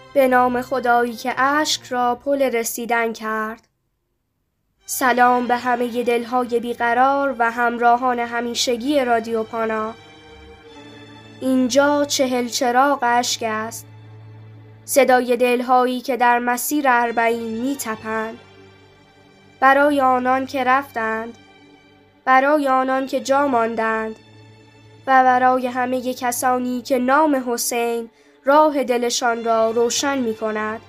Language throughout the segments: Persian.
به نام خدایی که اشک را پل رسیدن کرد. سلام به همه دلهای بیقرار و همراهان همیشگی رادیو پانا. اینجا 40 چراغ اشک است. صدای دلهایی که در مسیر اربعین می تپند. برای آنان که رفتند، برای آنان که جا ماندند و برای همه کسانی که نام حسین راه دلشان را روشن می کند.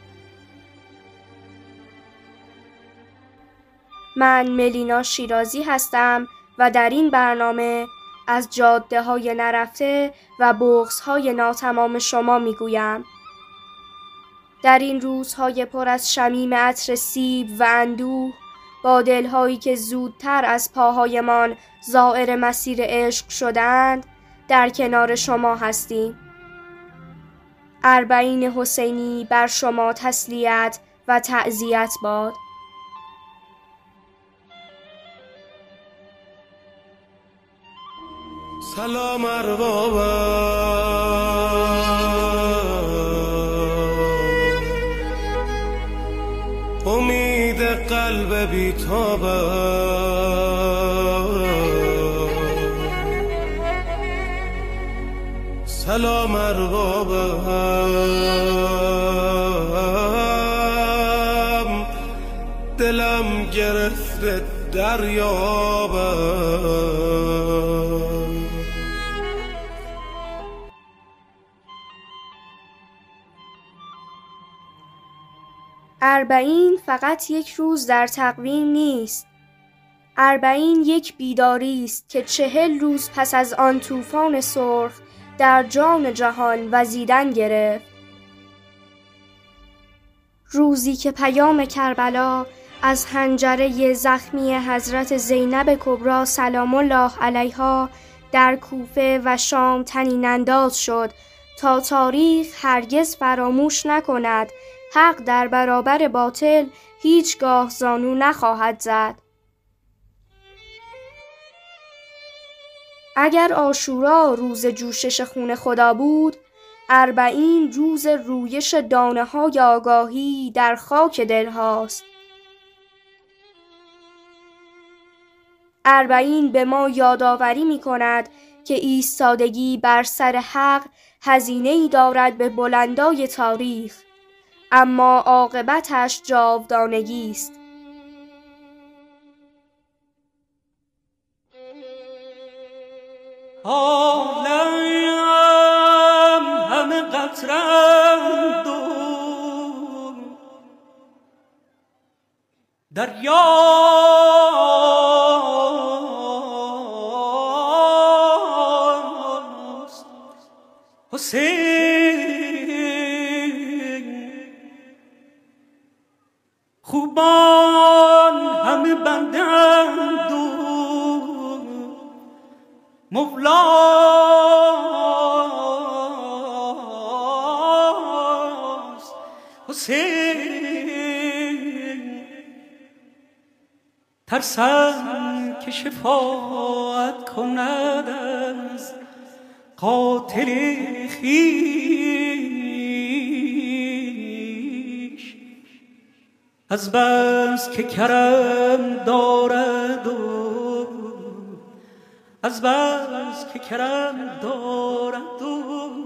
من ملینا شیرازی هستم و در این برنامه از جاده های نرفته و بغض های ناتمام شما می گویم. در این روزهای پر از شمیم عطر سیب و اندوه، با دلهایی که زودتر از پاهایمان زائر مسیر عشق شدند، در کنار شما هستیم. اربعین حسینی بر شما تسلیت و تعزیت باد. سلام اربابم، امید قلب بی‌تابم. سلام اربابم، دلم گرفته دریابم. اربعین فقط یک روز در تقویم نیست. اربعین یک بیداری است که 40 روز پس از آن طوفان سرخ در جان جهان وزیدن گرفت. روزی که پیام کربلا از حنجره زخمی حضرت زینب کبری سلام الله علیها در کوفه و شام طنین انداز شد تا تاریخ هرگز فراموش نکند حق در برابر باطل هیچگاه زانو نخواهد زد. اگر عاشورا روز جوشش خون خدا بود، اربعین روز رویش دانه های آگاهی در خاک دل هاست. اربعین به ما یادآوری می کند که ایستادگی بر سر حق هزینه‌ای دارد به بلندای تاریخ، اما عاقبتش جاودانگی است. عالم همه قطرند و دریاست. حسین خوبان همه بندند و مولاست. حسین ترسم که شفاعت کند از قاتل خویش، از بس که کرم دارد و از بس که کرم دارد و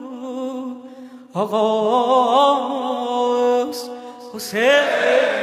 آقاست حسین.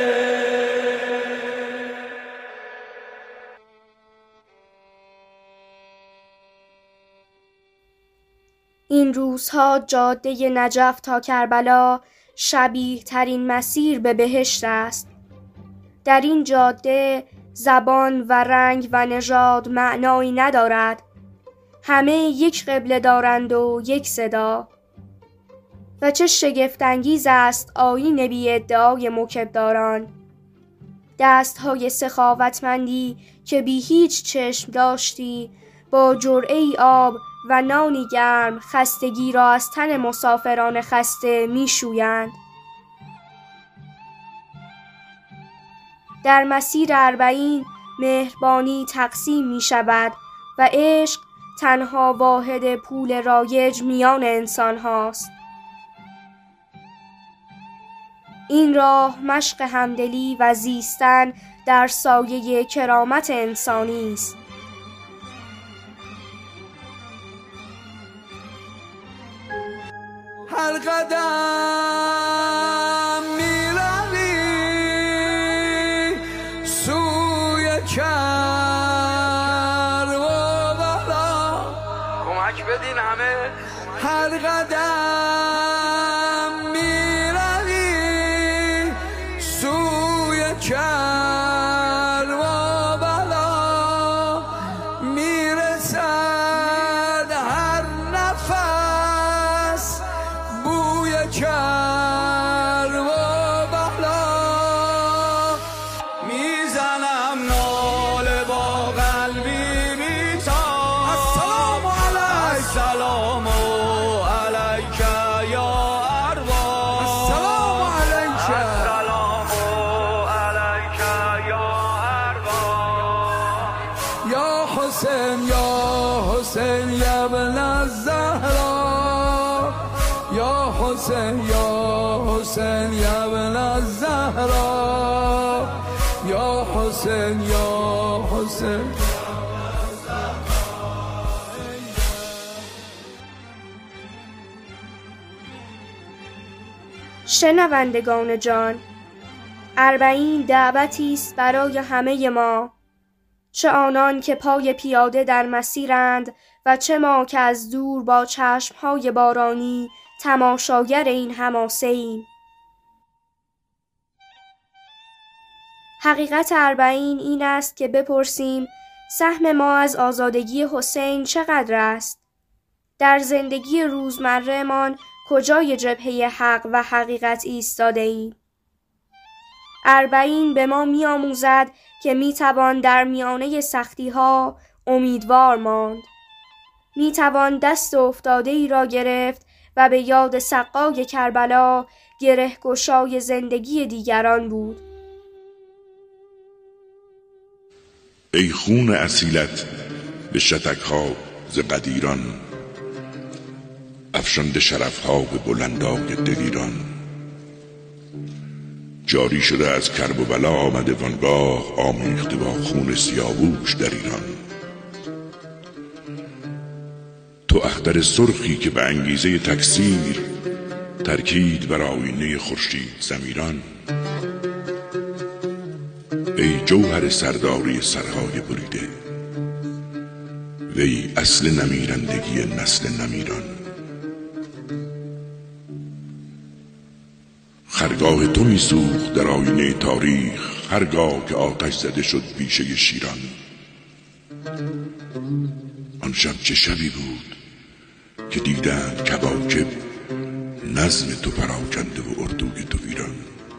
این روزها جاده نجف تا کربلا شبیه ترین مسیر به بهشت است. در این جاده زبان و رنگ و نژاد معنایی ندارد. همه یک قبله دارند و یک صدا. و چه شگفت‌انگیز است آیین بی ادعای موکبداران. دستهای سخاوتمندی که بی هیچ چشم داشتی با جرعه‌ای آب و نانی گرم خستگی را از تن مسافران خسته می شویند. در مسیر اربعین مهربانی تقسیم می شود و عشق تنها واحد پول رایج میان انسان هاست. این راه مشق همدلی و زیستن در سایه کرامت انسانی است. هر قدم میروی سوی کرب و بلا، کمک بدین همه. هر قدم میروی سوی کرب و بلا، میرسد هر نفس بوی کرب و بلا، میزنم ناله با قلبی بی‌تاب. السلام علیک، السلام علیک یا ارواح، السلام علیک، السلام علیک یا ارواح. یا حسین یا حسین یا ابن الزهرا، یا حسین یا حسین یا ابن الزهرا، یا حسین یا حسین. شنوندگان جان، 40 دعوتی است برای همه ما، چه آنان که پای پیاده در مسیرند و چه ما که از دور با چشمهای بارانی تماشاگر این حماسه ایم. حقیقت 40 این است که بپرسیم سهم ما از آزادگی حسین چقدر است؟ در زندگی روزمره مان کجای جبهه حق و حقیقت ایستاده ایم؟ 40 به ما می آموزد که می توان در میانه سختی ها امیدوار ماند. می توان دست افتاده ای را گرفت و به یاد سقای کربلا گره گشای زندگی دیگران بود. ای خون اصیلت به شتک‌ها ز قدیران، افشانده شرف‌ها به بلندای دلیران. جاری شده از کرب و بلا آمده وانگاه، آمیخته با خون سیاووش در ایران. تو اختر سرخی که به انگیزه تکثیر، ترکید بر آینه خورشید ضمیران. ای جوهر سرداری سرهای بریده، وی اصل نمیرندگی نسل نمیران. خرگاه تو می سوخت در آینه تاریخ، هرگاه که آتش زده شد بیشه شیران. آن شب چه شبی بود که دیدند کواکب نظم تو پراکنده و اردوی تو ویران.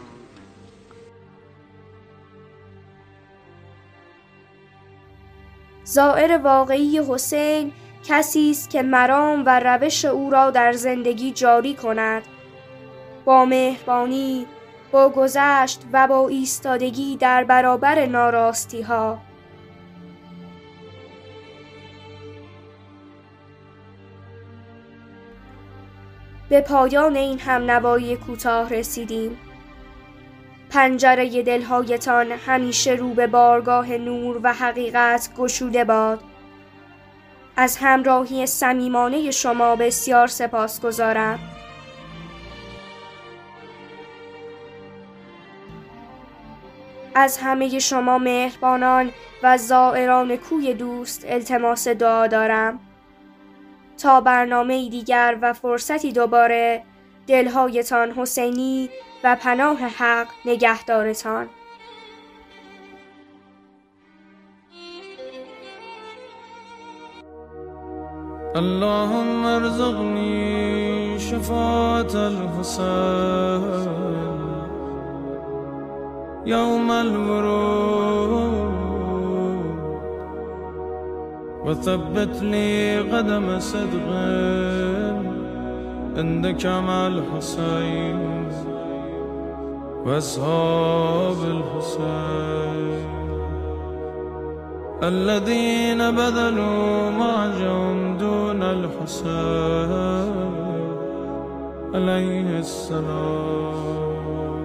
زائر واقعی حسین کسی است که مرام و روش او را در زندگی جاری کند، با مهربانی، با گذشت و با ایستادگی در برابر ناراستی ها. به پایان این همنوایی کوتاه رسیدیم. پنجره دلهایتان همیشه رو به بارگاه نور و حقیقت گشوده باد. از همراهی صمیمانه شما بسیار سپاسگزارم. از همه شما مهربانان و زائران کوی دوست التماس دعا دارم. تا برنامه دیگر و فرصتی دوباره، دلهایتان حسینی و پناه حق نگهدارتان. اللهم ارزقني شفاعة الحسين يوم الورود، وثبت لي قدم صدق عندك مع الحسين واصحاب الحسين الذين بذلوا معهم دون الحسين عليه السلام.